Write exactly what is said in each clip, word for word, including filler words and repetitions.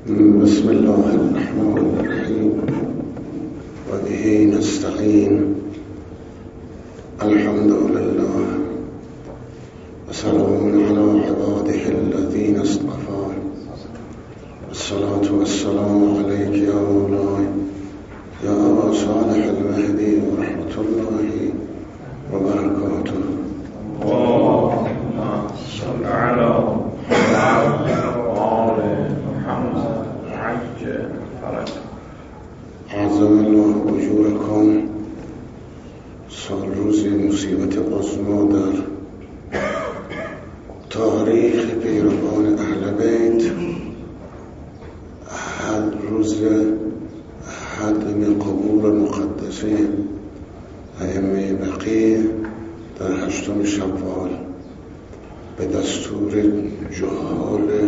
بسم الله الرحمن الرحیم و به نستعین. الحمد لله و سلام علی عباده الذین اصطفى. الصلاة والسلام علیک یا مولاي یا ابا صالح المهدی و رحمت الله و برکاته. اللهم صل علی محمد و آل محمد عجل فرج. عظم الله اجورکم. سال روز مصیبت عظما در تاریخ پیروان اهل بیت، حد روز حدم قبور مقدسه ائمه بقیع در هشتم شوال به دستور جهال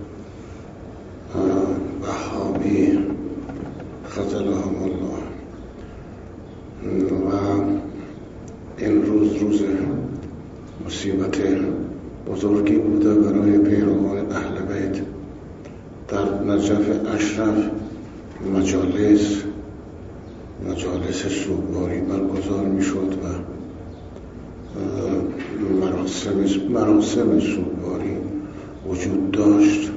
وهابی خذلهم الله، و این روز روز مصیبت بزرگی بوده برای پیروان اهل بیت. در نجف اشرف مجالس مجالس سوگواری برگزار می شد و مراسم مراسم سوگواری وجود داشت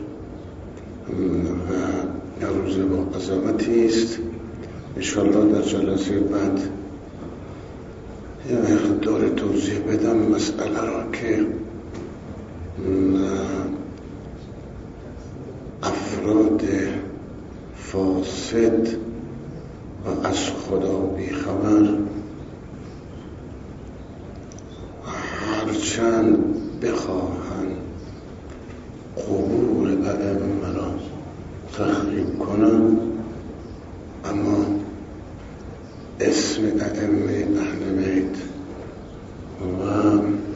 و روز با عظمتی است. انشاءالله در جلسه بعد یه مقدار توضیح بدم مسئله را که افراد فاسد و از خدا بیخبر هرچند بخواهند قبور ائمه را تخریب کنند، اما اسم ائمه اهل بیت و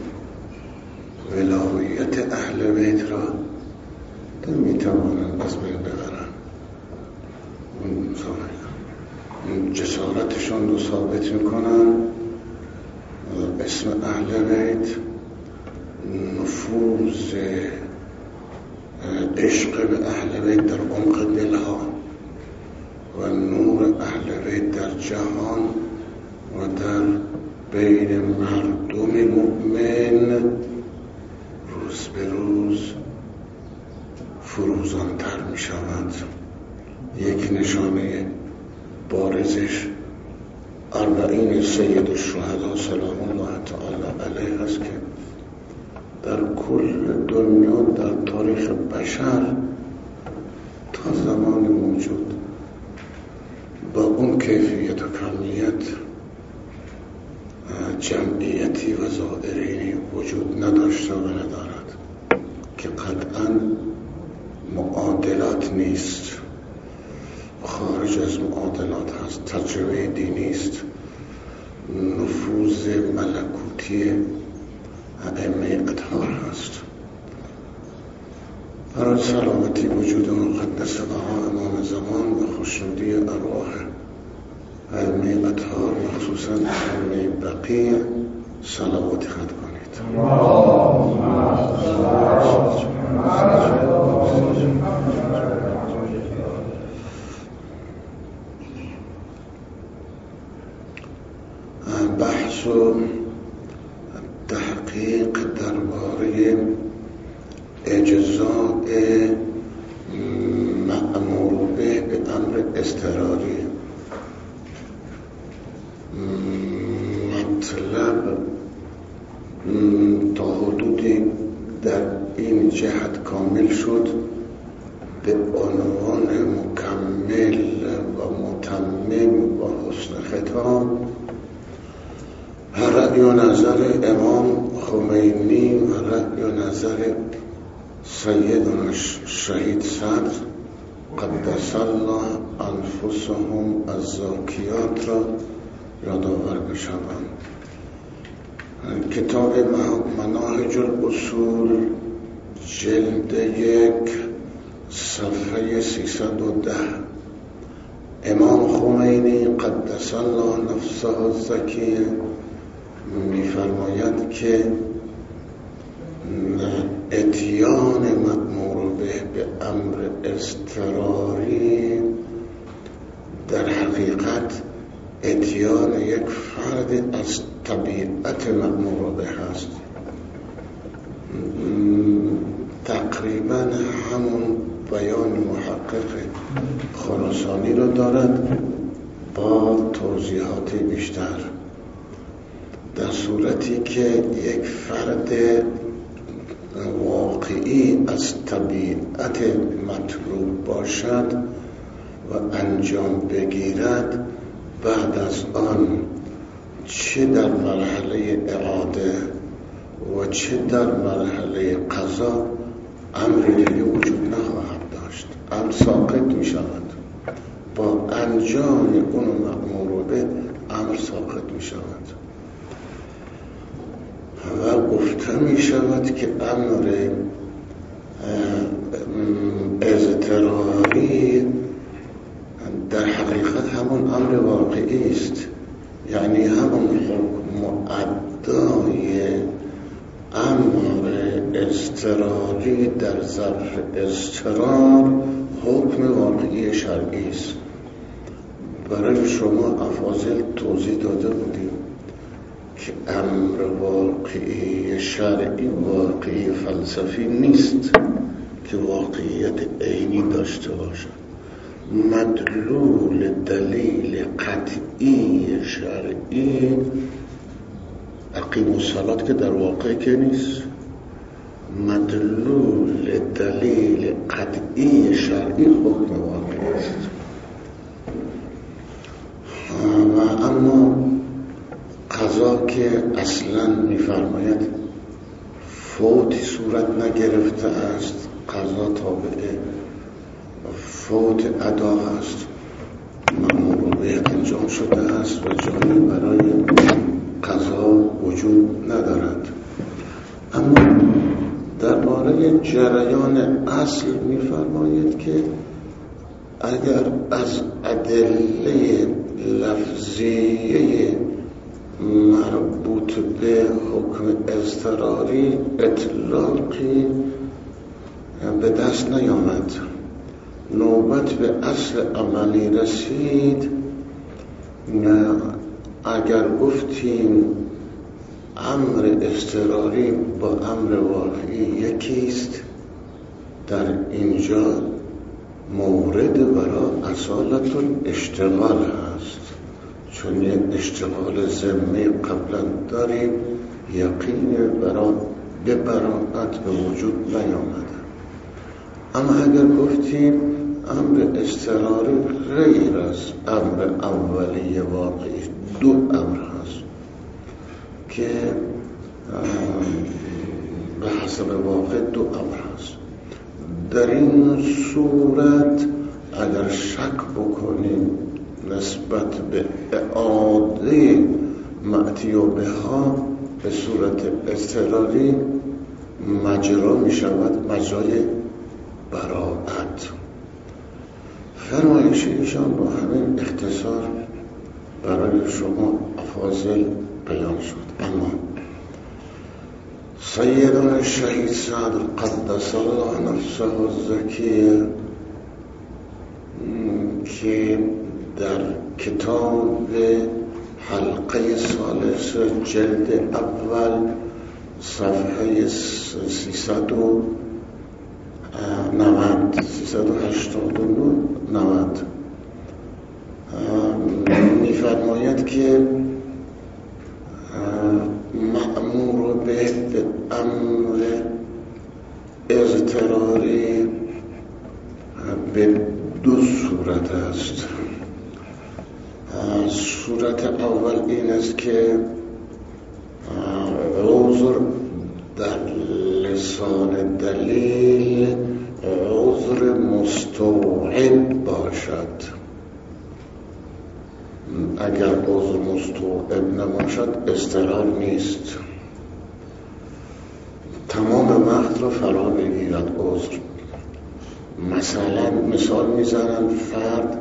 ولایت اهل بیت را نمیتوانند از بین ببرند. جسارتشان رو ثابت میکنن. اسم اهل بیت نفوذ عشق به اهل بیت در عمق دلها و نور اهل بیت در جهان و در بین مردم مؤمن روز به روز فروزانتر می شود. یک نشانه بارزش اربعین سید الشهدا سلام الله تعالی علیه است که در کل دنیا در تاریخ بشر تا زمان موجود با اون کیفیت و کمیت جمعیتی و ظاهری وجود نداشته و ندارد که قطعاً معادلات نیست، خارج از معادلات هست، تجربه دینی است، نفوذ ملکوتی ائمه اطهار هست. برای سلامتی وجود مقدس بها امام زمان و خوشنودی ارواح ائمه اطهار مخصوصا ائمه بقیع صلوات خط کنید. بحث و تحقیق درباره اجزاء مأمور به به امر اضطراری. مطلب تا حدودی در این جهت کامل شد به عنوان مکمل و متمم و حسن ختام رأی و نظر امام خمینی و رأی و نظر سیدنا شهید صدر قدس الله انفسهم الزاکیات را یادآور بشوم. کتاب مناهج الاصول جلد یک صفحه سیصد و ده. امام خمینی قدس الله نفسه الزکیه می‌فرماید که اتیان مأمور به امر اضطراری در حقیقت اتیان یک فرد از طبیعت مأمور به هست. تقریبا همون بیان محقق خراسانی رو دارد با توضیحات بیشتر. در صورتی که یک فرد واقعی از طبیعت مطلوب باشد و انجام بگیرد، بعد از آن چه در مرحله اعاده و چه در مرحله قضا امری دیگه وجود نخواهد داشت، امر ساقط می شود. با انجام اون مأمور به امر ساقط می شود و گفته می شود که امر اضطراری در حقیقت همون امر واقعی است، یعنی همون حکم ادای امر اضطراری در ظرف اضطرار حکم واقعی شرعی است. برای شما افاضل توضیح داده بودیم که امر واقعی شرعی واقعی فلسفی نیست که واقعیت عینی داشته باشد. مدلول دلیل قطعی شرعی اقیم الصلاة که در واقع که نیست، مدلول دلیل قطعی شرعی حکم واقعی است. و اما قضا که اصلا می‌فرماید فوتی صورت نگرفته است، قضا تابع فوت ادا است، مأمور به انجام شده است و جایی برای قضا وجود ندارد. اما درباره جریان اصل می‌فرماید که اگر از ادله لفظیه مربوط به حکم اضطراری اطلاقی به دست نیامد، نوبت به اصل عملی رسید، اگر گفتیم امر اضطراری با امر واقعی یکیست، در اینجا مورد برای اصالت اشتغال هست، چون یک اشتغال ذمه قبلا داریم، یقین برای به براءت به وجود نیامده. اما اگر گفتیم امر اضطراری غیر از امر اولی واقعی، دو امر هست که به حسب واقع دو امر هست. در این صورت اگر شک بکنیم نسبت به اعاده معتی و بها به صورت اضطراری مجرا می شود مجرای براءت. فرمایش ایشان با همین اختصار برای شما افاضل بیان شد. اما سیدنا شهید سعد قدس الله نفسه الزکیه که در کتاب حلقه ثالث جلد اول صفحه سیصد و نود سیصد و هشتاد و نه نود می‌فرماید که مأمور به امر اضطراری به دو صورت است. صورت اول این است که عذر در لسان دلیل عذر مستوعب باشد. اگر عذر مستوعب نباشد اضطرار نیست، تمام وقت را فرا بگیرد عذر. مثلا مثال میزنند فرد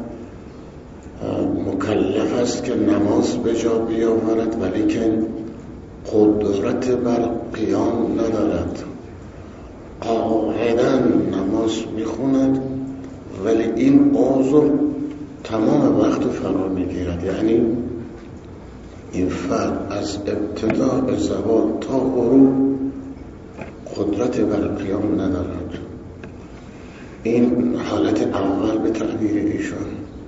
مکلف است که نماز به جا بیاورد ولی که قدرت بر قیام ندارد، قاعداً نماز میخوند ولی این عذر تمام وقت فرا میگیرد، یعنی این فرد از ابتداء زوال تا غروب قدرت بر قیام ندارد. این حالت اول به تعبیر ایشان.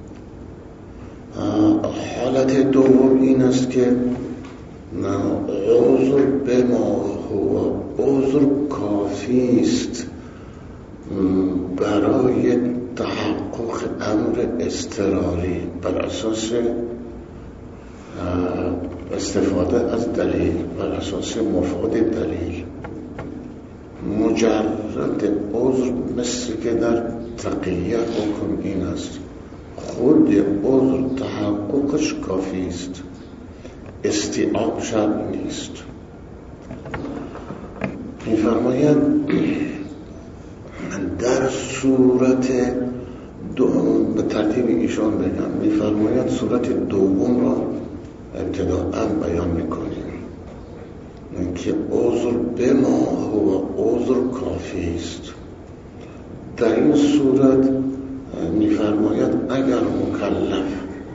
حالت دوم این است که عذر به ما هو عذر کافی است برای تحقق امر اضطراری بر اساس استفاده از دلیل، بر اساس مفاد دلیل. مجرد عذر مثل که در تقیه حکم این است، خود عذر تحققش کافی است، استیعاب شرط نیست. می‌فرماید در صورت دوم، به ترتیب ایشان بگم، می‌فرماید صورت دوم را ابتداءً بیان می‌کنیم که عذر به ما هو عذر کافی است. در این صورت می‌فرماید اگر مکلف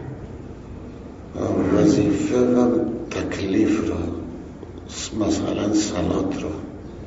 وظیفه و تکلیف را، مثلا صلات را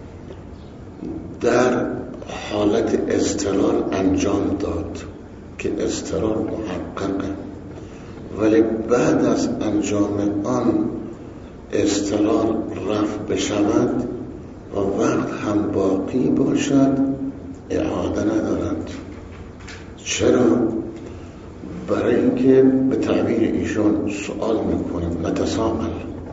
در حالت اضطرار انجام داد که اضطرار محققه، ولی بعد از انجام آن اضطرار رفع بشود و وقت هم باقی باشد، اعاده ندارند. چرا؟ برای اینکه به تعبیر ایشان سوال میکنم نتسامل،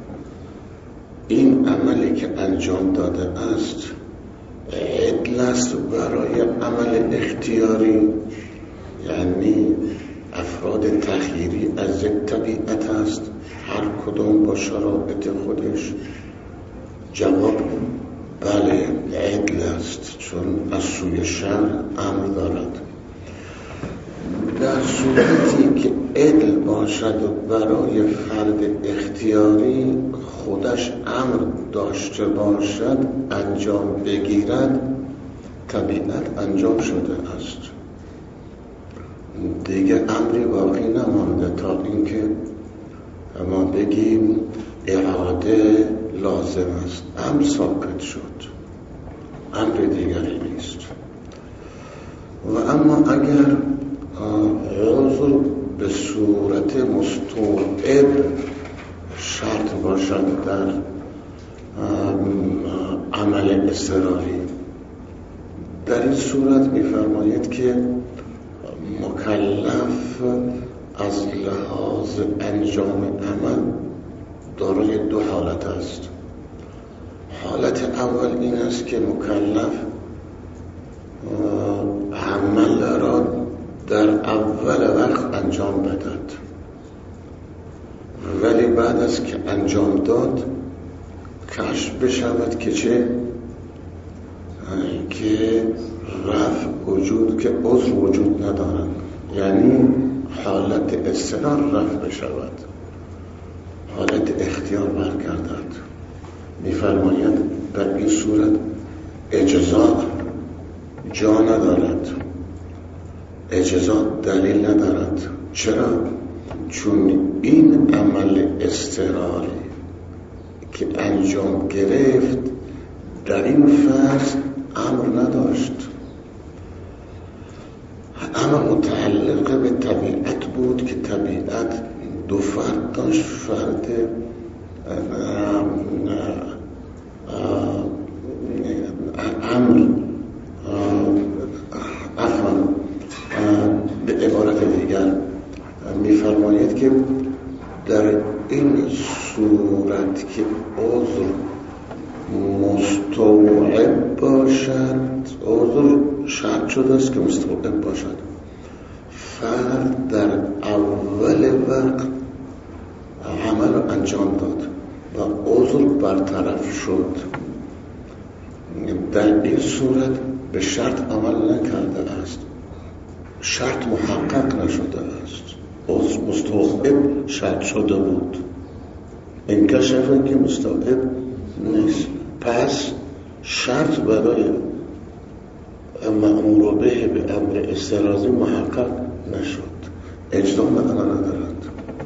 این عملی که انجام داده است عدل است برای عمل اختیاری، یعنی افراد تخییری از یک طبیعت است، هر کدوم با شرایط خودش. جواب بله عدل است، چون از سوی شرع امر دارد. در صورتی که عدل باشد و برای فرد اختیاری خودش امر داشته باشد انجام بگیرد، طبیعت انجام شده است، دیگه امری باقی نمانده تا اینکه ما بگیم اعاده لازم است. امر ساقط شد، امر دیگری نیست. و اما اگر عذر به صورت مستوعب شرط باشد در عمل اضطراری، در این صورت می‌فرماید که مکلف از لحاظ انجام عمل دارای دو حالت است. حالت اول این است که مکلف عمل را در اول وقت انجام بدهد، ولی بعد از که انجام داد کشف بشود که چه؟ که رفع وجود، که عذر وجود ندارد، یعنی حالت اضطرار رفع بشود، حالت اختیار برگردد. می‌فرماید در این صورت اجزا جا ندارد، اجزا دلیل ندارد. چرا؟ چون این عمل اضطراری که انجام گرفت در این فرض امر نداشت، امر متعلق به طبیعت بود که طبیعت دو فرد داشت، فرد امر افهم به عبارت دیگر می‌فرماید که در این صورت که عذر مستوعب باشد، عذر شرط شده است که مستوعب باشد، فرد در اول وقت عمل رو انجام داد و عذر برطرف شد، در این صورت به شرط عمل نکرده است، شرط محقق نشده است، عذر مستوعب شرط شده بود، انکشف که مستوعب نیست. پس شرط برای مأمور به به امر اضطراری محقق نشد. اجزا معنا ندارد.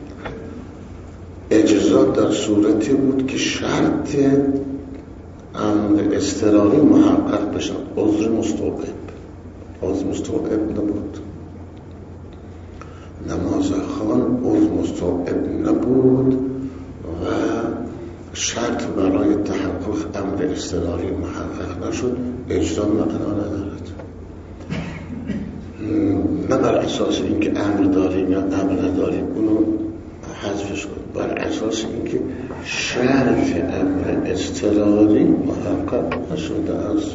اجزا در صورتی بود که شرط امر اضطراری محقق بشد. عذر مستوعب عذر مستوعب نبود. نماز خوان عذر مستوعب نبود و شرط برای تحقق امر اضطراری محقق نشد. اجزا معنا ندارد. نه بر اساس اینکه امر داریم یا امر نداریم اونو حذفش کن، بر اساس اینکه شرط امر اضطراری محقق نشده است.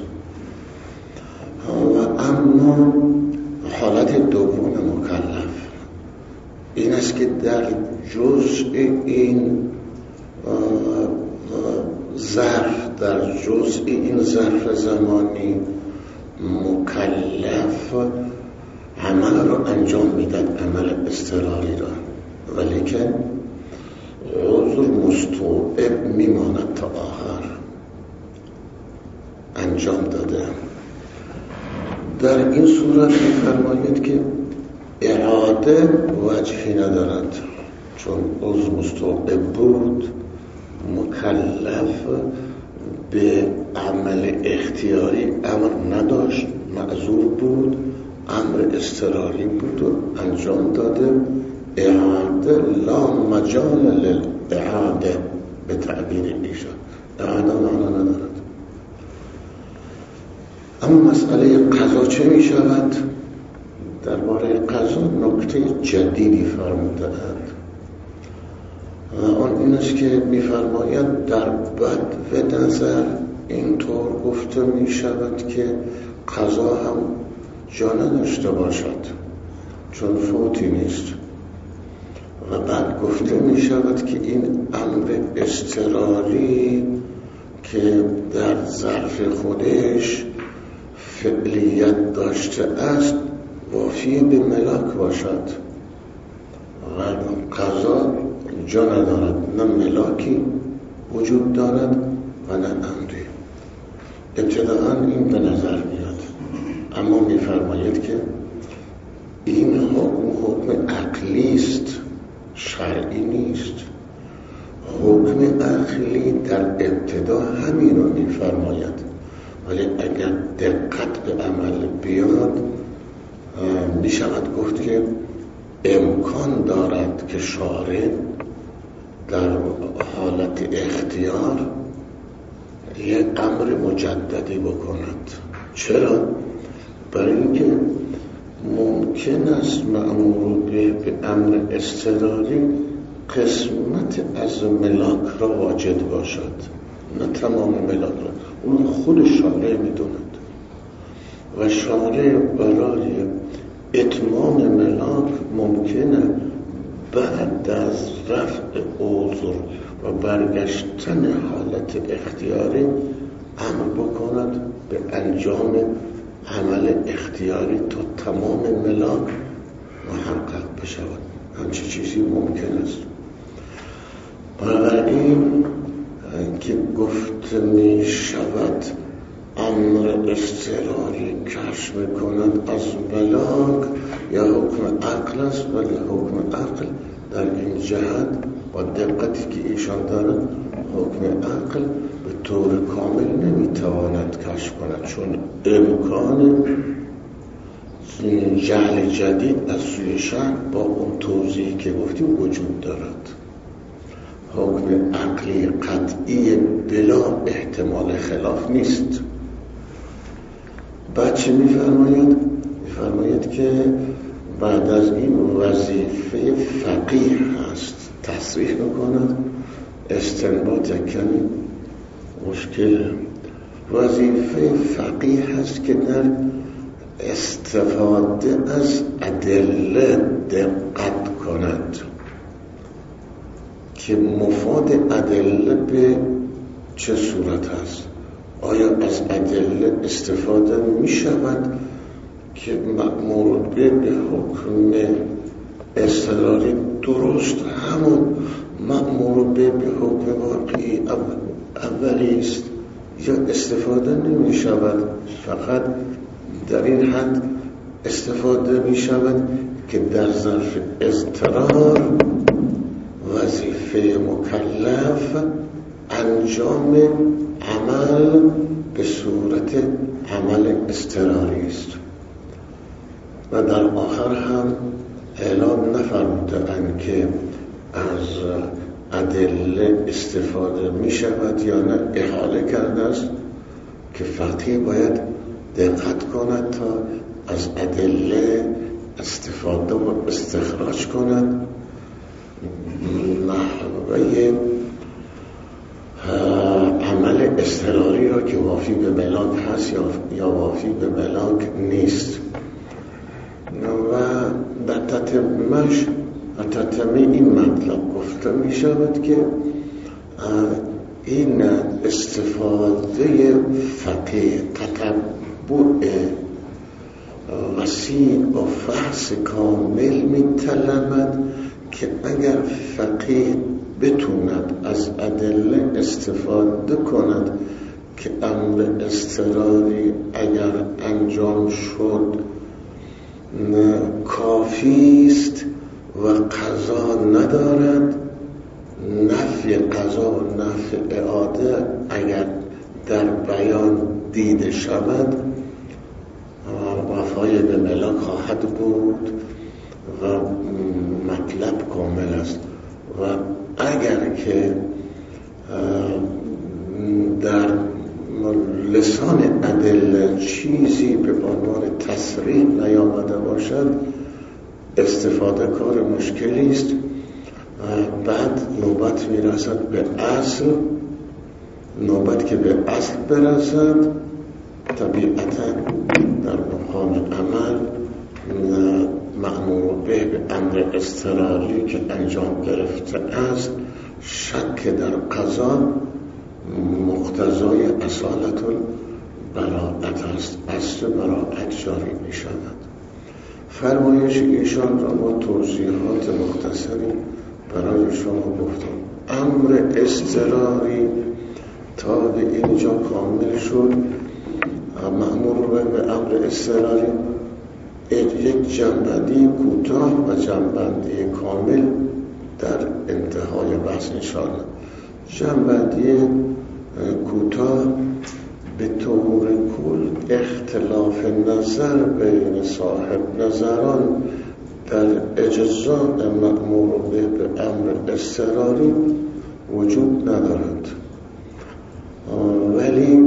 و اما حالت دوم مکلف این است که در جزء این ظرف، در جزء این ظرف زمانی مکلف عمل را انجام میداد، عمل اضطراری را، ولی که عذر مستوعب میماند تا آخر انجام داده. در این صورت می‌فرماید که اراده وجهی ندارد، چون عذر مستوعب بود مکلف به عمل اختیاری امر نداشت، معذور بود، امر اضطراری بود و انجام داده. اعاده لا مجال للاعاده به تعبیر ایشان، اعاده معنا ندارد. اما مسئله قضا چه می شود؟ درباره قضا نکته جدیدی فرمودند. آن این است که می فرماید در بد و نظر اینطور گفته می شود که قضا هم جا نداشته باشد چون فوتی نیست، و بعد گفته می شود که این امر اضطراری که در ظرف خودش فعلیت داشته است وافی به ملاک باشد و قضا جا ندارد، نه ملاکی وجود دارد و نه امری. ابتداءً این به نظر میاد، اما میفرماید که این حکم حکم عقلی است، شرعی نیست. حکم عقلی در ابتدا همین رو میفرماید، ولی اگر دقت به عمل بیاد میشود گفت که امکان دارد که شارع در حالت اختیار یک امر مجددی بکند. چرا؟ برای اینکه ممکن است مأمور به به امر اضطراری قسمت از ملاک را واجد باشد، نه تمام ملاک را. اون خود شارع میدوند و شارع برای اتمام ملاک ممکنه بعد از رفع عذر و برگشتن حالت اختیاری امر بکند به انجام عمل اختیاری تا تمام ملاک محقق بشود. همچه چیزی ممکن است. بنابراین که گفت می شود امر اضطراری کشف میکند از ملاک یا حکم عقل است، ولی حکم عقل در این جهت با دقتی که ایشان دارد حکم عقل به طور کامل نمیتواند کشف کند، چون امکان جهل جدید از سوی شرع با اون توضیحی که گفتیم وجود دارد. حکم عقلی قطعی بلا احتمال خلاف نیست. بعد چه میفرماید؟ میفرماید که بعد از این وظیفه فقیه هست، تصریح میکند استنباط کمی مشکل. وظیفه فقیه هست که در استفاده از ادله دقت کند که مفاد ادله به چه صورت هست. آیا از ادله استفاده می شود که مأمور به حکم اضطراری درست همون مأمور به حکم واقعی اولی است، یا استفاده نمی شود، فقط در این حد استفاده می شود که در ظرف اضطرار وظیفه مکلف انجام عمل به صورت عمل اضطراری است و در آخر هم اعلام نفرمودند که از ادله استفاده می شود یا نه. احاله کرده است که فقیه باید دقت کند تا از ادله استفاده و استخراج کند نحوه عمل اضطراری را که وافی به ملاک هست یا وافی به ملاک نیست. و در تتمش و تتمه این مطلب گفته می شود که این استفاده فقیه تتبع وسیع و فحص کامل می طلبد که اگر فقیه بتوند از ادله استفاده کند که امر اضطراری اگر انجام شد کافی است و قضا ندارد، نفی قضا و نفی اعاده اگر در بیان دیده شود وفای به ملاک خواهد بود و مطلب کامل است. و اگر که در لسان ادله چیزی به عنوان تصریح نیامده باشد استفاده کار مشکلی است. بعد نوبت میرسد به اصل، نوبت که به اصل برسد طبیعتا در مقام عمل مأمور به به امر اضطراری که انجام گرفته است شک در قضا مقتضای اصالت البراءت است، اصل براءت جاری می شود. فرمایش ایشان را ما توضیحات مختصری برای شما گفتم. امر اضطراری تا به اینجا کامل شد. مأمور به امر اضطراری یک جنبندی کوتاه و جنبندی کامل در انتهای بحث انشاءالله. جنبندی کوتاه به طور کل اختلاف نظر بین صاحب نظران در اجزاء مأمور به به امر اضطراری وجود ندارد، ولی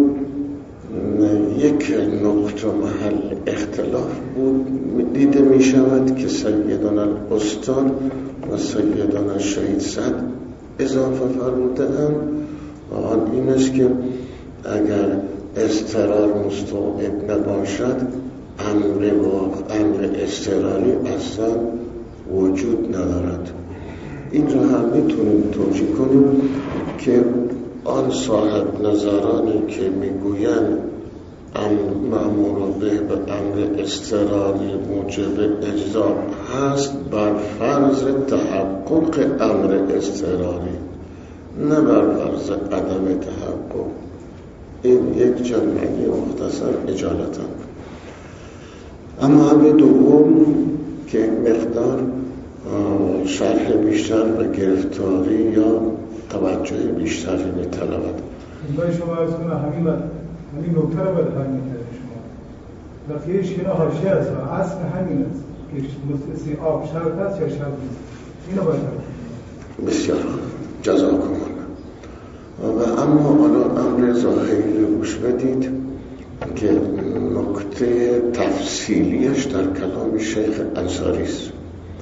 یک نقطه محل اختلاف بود دیده می شود که سیدنا الاستاد و سیدنا شهید صد اضافه فرموده اند و آن این است که اگر اضطرار مستوعب نباشد امر و امر اضطراری اصلا وجود ندارد. این را هم میتونیم توجیه کنیم که آن صاحب نظرانی که میگویند مأمور به به امر اضطراری موجب اجزا هست بر فرض تحقق امر اضطراری، نه بر فرض عدم تحقق. این یک جنبندی مختصر اجالتا. اما امر دوم که مقدار شرح بیشتر و گرفتاری یا توجه بیشتری می‌طلبد. برای شما از کنه همین همین نکته رو باید فهمید شما. وقتی هیچ کنه حاشیه است و اصل همین است که مستثنی آب شرط است یا شرط نیست. اینو باید فهمید. بسیار جزاکم الله. و اما الان امر ظاهری رو گوش بدید که نکته تفصیلیش در کلام شیخ انصاری است.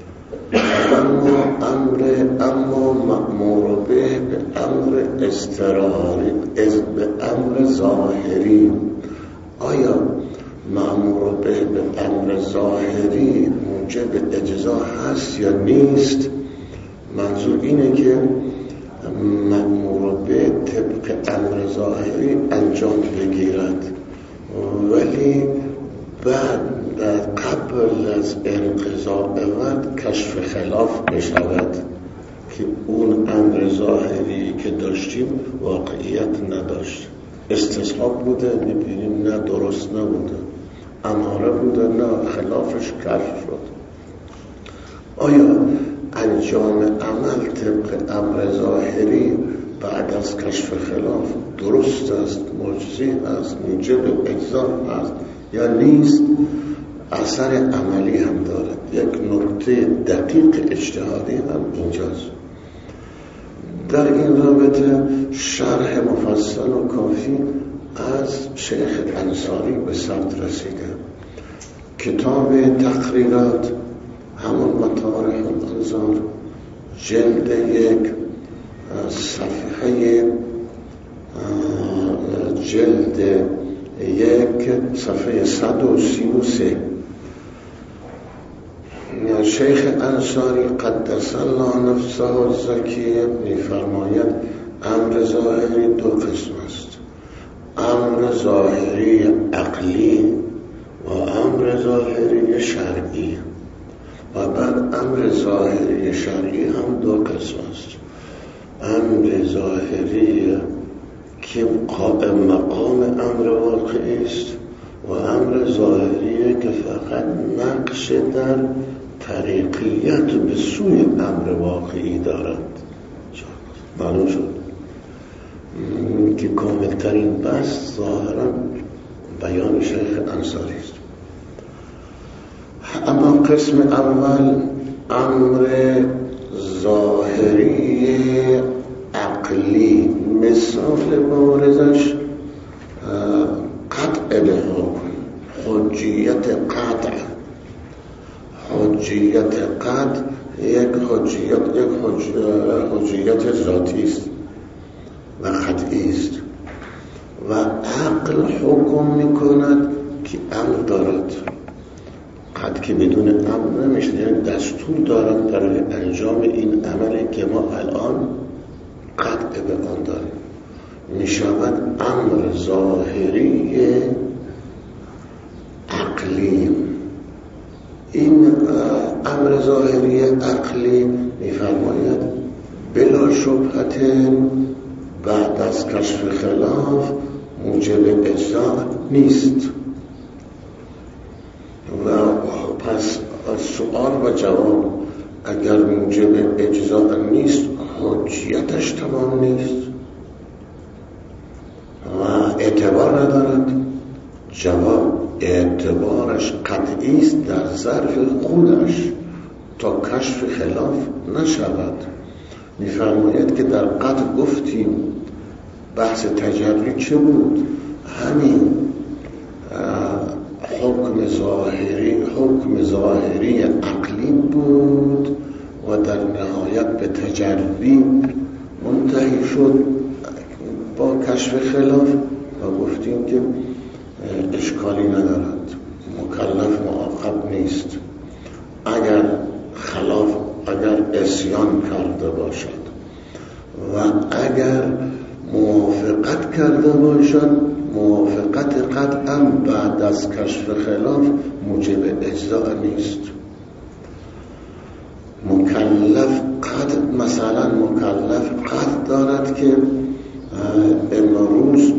اما امر اما مأمور به به امر اضطراری به امر ظاهری، آیا مأمور به به امر ظاهری موجب اجزا هست یا نیست؟ منظور اینه که مأمور به طبق امر ظاهری انجام بگیرد ولی بعد قبل از انقضاء وقت کشف خلاف بشود که اون امر ظاهری که داشتیم واقعیت نداشت، استصحاب بوده، میبینیم نه درست نبوده. اماره بوده، نه خلافش کشف شد. آیا انجام عمل طبق امر ظاهری بعد از کشف خلاف درست است، مجزی است، موجب اجزا است یا نیست؟ اثر عملی هم دارد. یک نکته دقیق اجتهادی هم اینجاست. در این رابطه شرح مفصل و کافی از شیخ انصاری به ثبت رسیده. کتاب تقریرات همون مطارح الانظار جلد یک صفحه جلد یک صفحه صد و سی و سه شیخ انصاری قدس الله نفسه الزکیه می‌فرماید امر ظاهری دو قسم است: امر ظاهری عقلی و امر ظاهری شرعی. و بعد امر ظاهری شرعی هم دو قسم است: امر ظاهری که قائم مقام امر واقعی است و امر ظاهری که فقط نقش در طریقیت به سوی امر واقعی دارد. معلوم شد که کاملترین بحث ظاهرا بیان شیخ انصاری است. اما قسم اول امر ظاهری عقلی، مثال موردش قطع به حکم، حجیت قطع. حجیت قطع یک حجیت یک حج... حجیت ذاتی است و قطعی است و عقل حکم میکند که امر دارد. قطع که بدون امر نمیشه، یعنی دستور دارد برای انجام این عملی که ما الان قطع به آن داریم. میشود امر ظاهری عقلی. این امر ظاهری عقلی میفرماید بلا شبهت بعد از کشف خلاف موجب اجزا نیست. و پس سؤال و جواب: اگر موجب اجزا نیست حجیتش تمام نیست و اعتبار ندارد؟ جواب: اعتبارش قطعی است در ظرف خودش تا کشف خلاف نشود. میفرماید که در قطع گفتیم بحث تجربی چه بود؟ همین حکم ظاهری حکم ظاهری عقلی بود و در نهایت به تجربی منتهی شد با کشف خلاف و گفتیم که اشکالی ندارد، مکلف معاقب نیست اگر خلاف اگر عصیان کرده باشد و اگر موافقت کرده باشد. موافقت قطعا بعد از کشف خلاف موجب اجزا نیست. مکلف قطع مثلا مکلف قطع دارد که امروز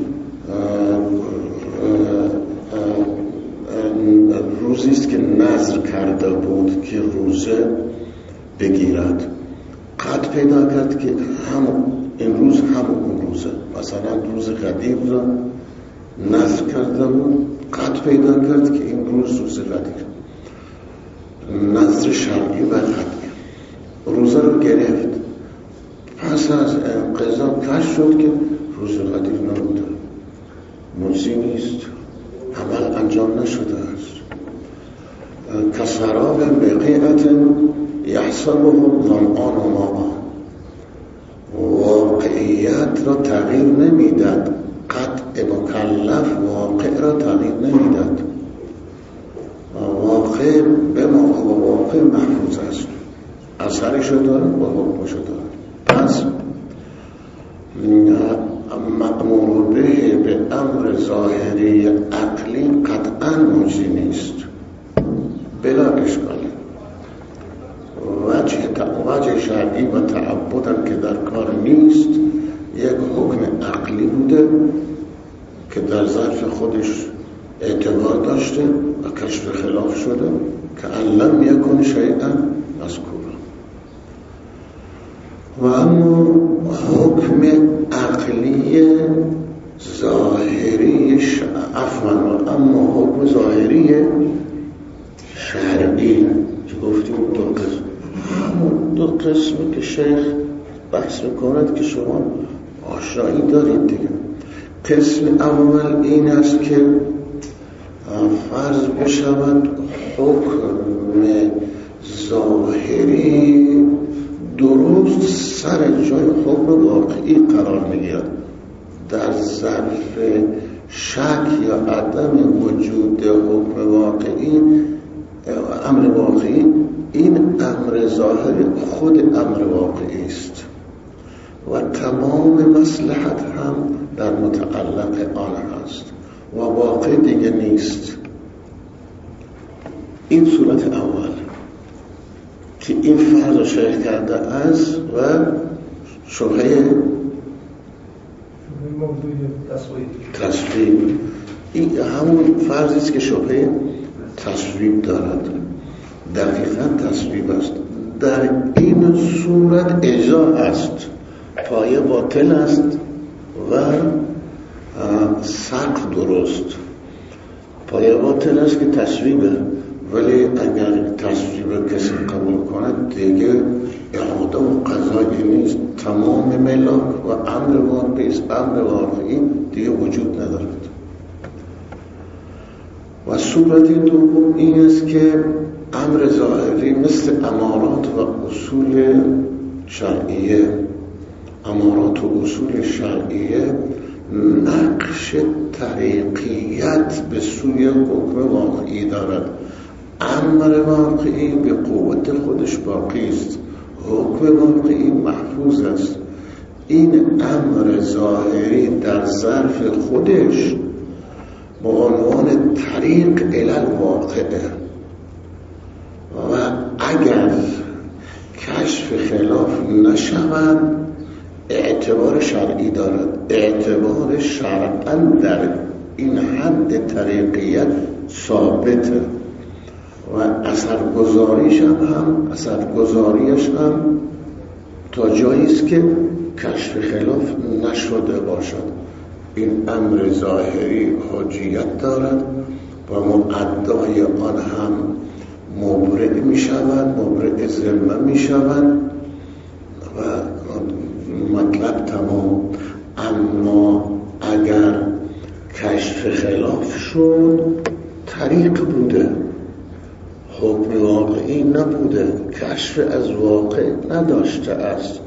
روزی است که نذر کرده بود که روزه بگیرد. قطع پیدا کرد که همون این روز همون روزه، مثلا روز قدیر را نذر کرده بود، قطع پیدا کرد که این روز روز قدیر. نذر شرعی و قطعی روزه رو گرفت، پس از انقضا کشف شد که روز قدیر نبوده، مجزی نیست، عمل انجام نشده است. کسراب بقیعت یحسبه ظمآن و ماء، واقعیت را تغییر نمیداد، قطع مکلف واقع را تغییر نمیداد. واقع به ما و واقع محفوظ است، اثرشو داره و حکمشو داره. پس مأمور به به امر ظاهری عقلی قطعا مجزی نیست بلا اشکالی. وجه وجه شرعی و تعبدم که در کار نیست، یک حکم عقلی بوده که در ظرف خودش اعتبار داشته و کشف خلاف شده که علم یکن شیئا مذکورا. و اما حکم عقلی ظاهری ش... عفوا اما حکم ظاهری شرعی که گفتیم دو قسم، همون دو قسمی که شیخ بحث میکند که شما آشنایی دارید دیگه. قسم اول این است که فرض بشود حکم ظاهری درست سر جای حکم واقعی قرار میگیرد. در ظرف شک یا عدم وجود حکم واقعی امر واقعی، این امر ظاهری خود امر واقعی است و تمام مصلحت هم در متعلق آن هست و واقع دیگه نیست. این صورت اول که این فرض رو شیخ کرده است و شبهه تصویب، این همون فرضی است که شبهه تصویب دارد، دقیقا تصویب است. در این صورت اجزا است، پایه باطل است و سقف درست. پایه باطل است که تصویبه، ولی اگر تصویب کسی قبول کند دیگه اعاده و قضایی نیست، تمام ملاک و امر واقعی است، امر واقعی دیگه وجود ندارد. و صورت دوم این است که امر ظاهری مثل امارات و اصول شرعیه، امارات و اصول شرعیه نقش طریقیت به سوی حکم واقعی دارد. امر واقعی به قوت خودش باقی است، حکم واقعی محفوظ است. این امر ظاهری در ظرف خودش به عنوان طریق الی الواقعه و اگر کشف خلاف نشود اعتبار شرعی دارد. اعتبار شرعا در این حد طریقیت ثابته و اثرگذاریش هم, هم اثرگذاریش هم تا جایی است که کشف خلاف نشده باشد. این امر ظاهری حجیت دارد و معدای آن هم مبرد می شود، مبرد ذمه می شود و مطلب تمام. اما اگر کشف خلاف شد طریق بوده، حکم واقعی نبوده، کشف از واقع نداشته است،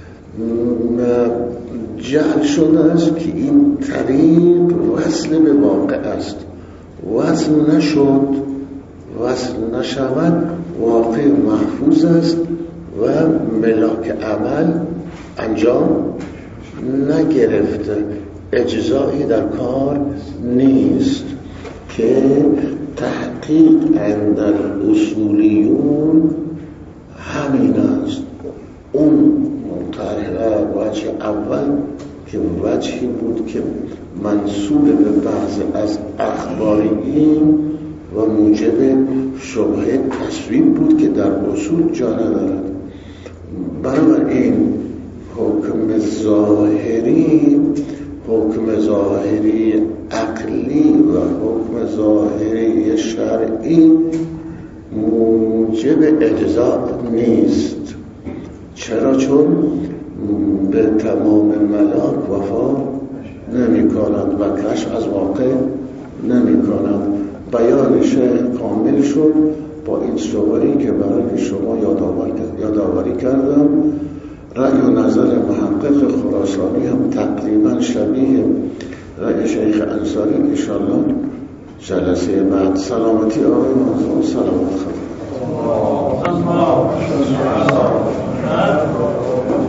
جعل شده است که این طریق وصل به واقع است. وصل نشد، وصل نشود واقع محفوظ است و ملاک عمل انجام نگرفته، اجزایی در کار نیست که تحقیق عند الاصولیون همین است. اون طرح وجه اول که وجهی بود که منسوب به بعض از اخباریین و موجب شبهه تصویب بود که در اصول جا ندارد. بنابراین حکم ظاهری، حکم ظاهری عقلی و حکم ظاهری شرعی موجب اجزا نیست. چرا؟ چون به تمام ملاک وفا نمی کند و کشف از واقع نمی کند. بیان شیخ کامل شد با این صوری که برای شما یادآوری کردم. رأی و نظر محقق خراسانی هم تقریبا شبیه رأی شیخ انصاری. انشاءالله جلسه بعد. سلامتی آقای منظور، سلامت خدا.